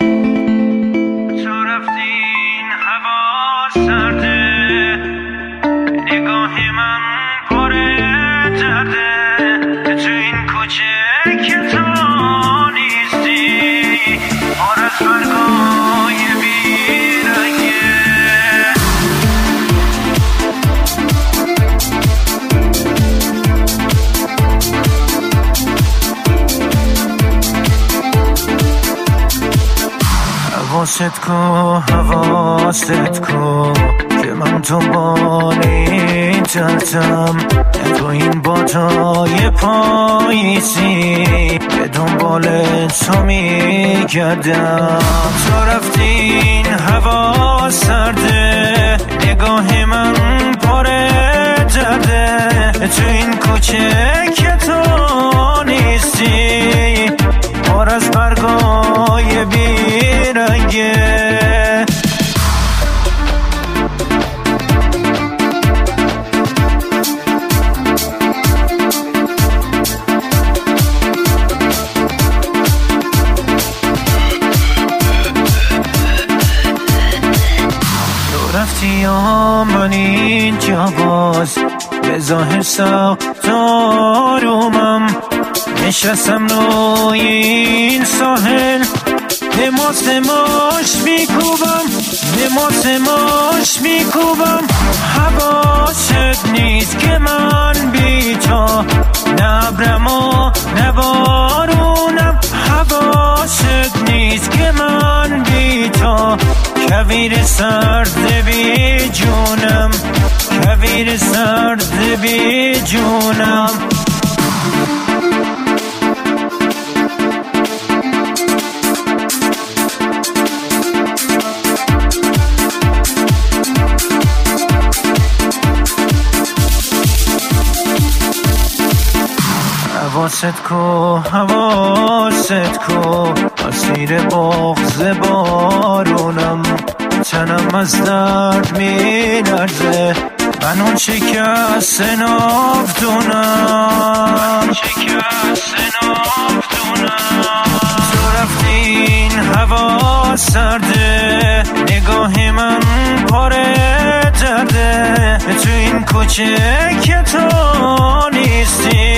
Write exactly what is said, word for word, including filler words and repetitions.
تو رفتین هوا سرده، نگاه من پر درده، تو این کوچه که تو نیستی پر از برگای بیرنگه. حواست کو حواست کو که من دنبال این دردم، تو این بادای پاییزی به دنبال تو میگردم. تو رفتین هوا سرده، نگاه من پر درده، تو این کوچه که تو نیستی پر از برگای بیرنگه. تو رفتی یا من اینجا باز، به ظاهر ساختارمم نشستم روی این ساحل، نماز نماش میکوبم نماز نماش میکوبم. حواست نیست که من بی تو نبرم و نبارونم، حواست نیست که من بی تو کویر سرد بی جونم، کویر سرد بی جونم. حواست کو حواست کو اسیر بغض بارونم، تنم از درد می لرزه، من اون شکست ناودونم، شکست ناودونم. تو رفتین هوا سرده، نگاه من پر درده، تو این کوچه که تو نیستی